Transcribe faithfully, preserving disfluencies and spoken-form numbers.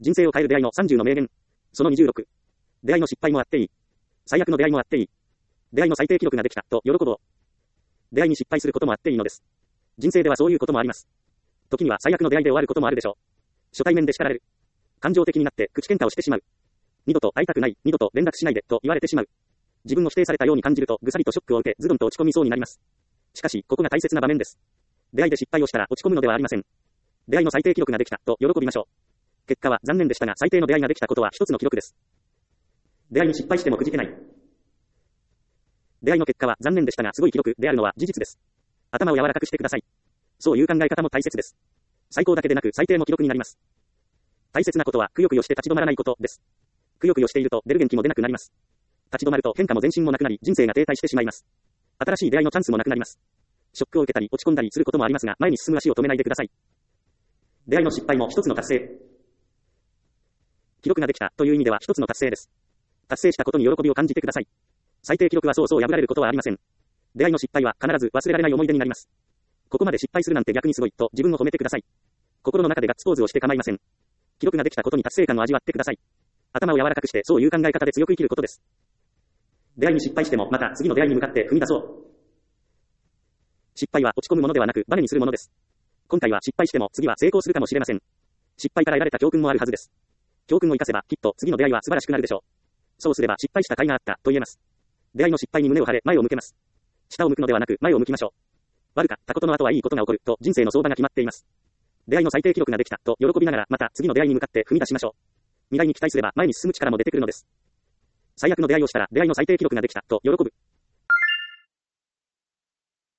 人生を変える出会いのさんじゅうの名言。そのにじゅうろく。出会いの失敗もあっていい。最悪の出会いもあっていい。出会いの最低記録ができた、と喜ぼう。出会いに失敗することもあっていいのです。人生ではそういうこともあります。時には最悪の出会いで終わることもあるでしょう。初対面で叱られる。感情的になって口喧嘩をしてしまう。二度と会いたくない、二度と連絡しないで、と言われてしまう。自分を否定されたように感じると、ぐさりとショックを受け、ズドンと落ち込みそうになります。しかし、ここが大切な場面です。出会いで失敗をしたら落ち込むのではありません。出会いの最低記録ができた、と喜びましょう。結果は残念でしたが、最低の出会いができたことは一つの記録です。出会いに失敗してもくじけない。出会いの結果は残念でしたが、すごい記録であるのは事実です。頭を柔らかくしてください。そういう考え方も大切です。最高だけでなく最低も記録になります。大切なことは、くよくよして立ち止まらないことです。くよくよしていると出る元気も出なくなります。立ち止まると変化も前進もなくなり、人生が停滞してしまいます。新しい出会いのチャンスもなくなります。ショックを受けたり落ち込んだりすることもありますが、前に進む足を止めないでください。出会いの失敗も一つの達成。記録ができたという意味では一つの達成です。達成したことに喜びを感じてください。最低記録はそうそう破られることはありません。出会いの失敗は必ず忘れられない思い出になります。ここまで失敗するなんて逆にすごいと自分を褒めてください。心の中でガッツポーズをして構いません。記録ができたことに達成感を味わってください。頭を柔らかくしてそういう考え方で強く生きることです。出会いに失敗してもまた次の出会いに向かって踏み出そう。失敗は落ち込むものではなくバネにするものです。今回は失敗しても次は成功するかもしれません。失敗から得られた教訓もあるはずです。教訓を生かせばきっと次の出会いは素晴らしくなるでしょう。そうすれば失敗した甲斐があったと言えます。出会いの失敗に胸を張れ前を向けます。下を向くのではなく前を向きましょう。悪かったことの後はいいことが起こると人生の相場が決まっています。出会いの最低記録ができたと喜びながらまた次の出会いに向かって踏み出しましょう。未来に期待すれば前に進む力も出てくるのです。最悪の出会いをしたら出会いの最低記録ができたと喜ぶ。